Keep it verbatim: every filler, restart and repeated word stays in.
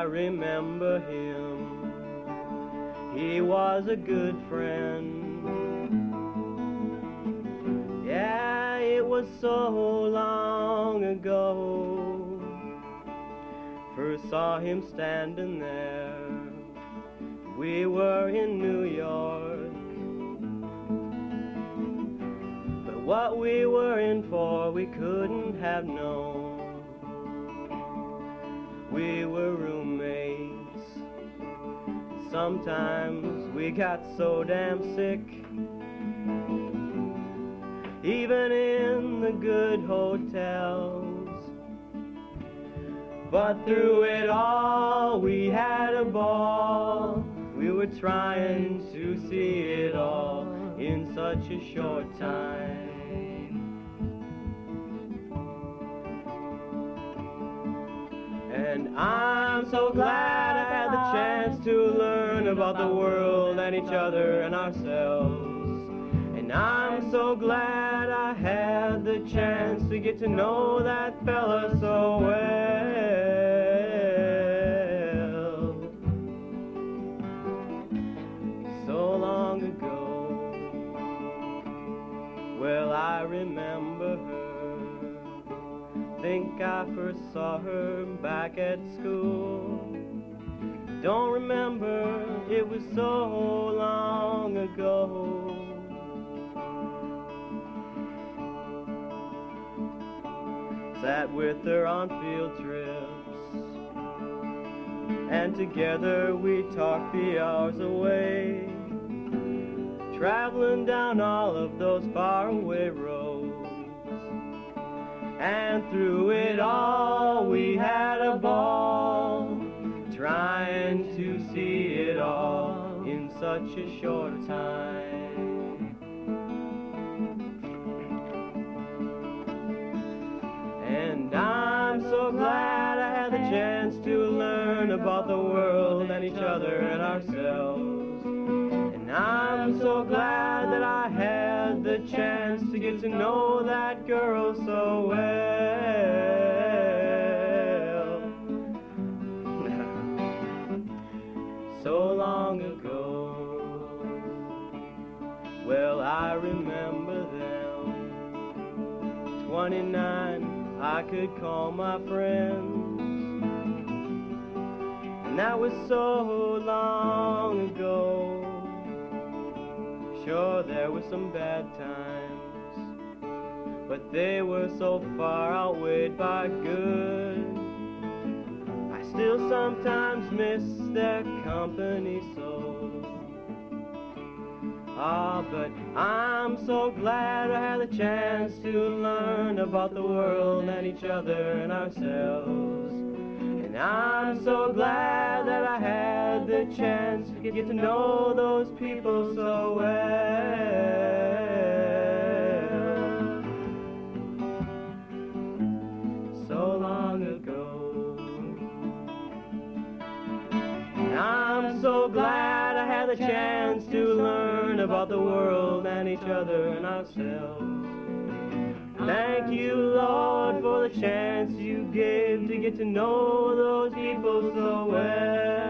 remember him. He was a good friend. Yeah, it was so long ago. First saw him standing there. We were in New York. But what we were in for we couldn't have known. We were roommates. Sometimes we got so damn sick. Even in the good hotels. But through it all we had a ball. We were trying to see it all in such a short time. And I'm so glad I had the chance to learn about the world and each other and ourselves. And I'm so glad I had the chance to get to know that fella so well. So long ago. Well, I remember her. Think I first saw her back at school. Don't remember, it was so long ago. Sat with her on field trips, and together we talked the hours away, traveling down all of those faraway roads. And through it all we had a ball, trying to see it all in such a short time. And I'm so glad I had the chance to learn about the world and each other and ourselves. And I'm so glad that I had the chance to get to know that girl so well. So long ago. Well, I remember them. Twenty-nine I could call my friends. And that was so long ago. Sure, there were some bad times, but they were so far outweighed by good. I still sometimes miss their company so. Ah, but I'm so glad I had the chance to learn about the world and each other and ourselves. And I'm so glad that I had the chance to get to know those people so well. So long ago. And I'm so glad I had the chance to learn about the world and each other and ourselves. Thank you, Lord, for the chance you gave to get to know those people so well.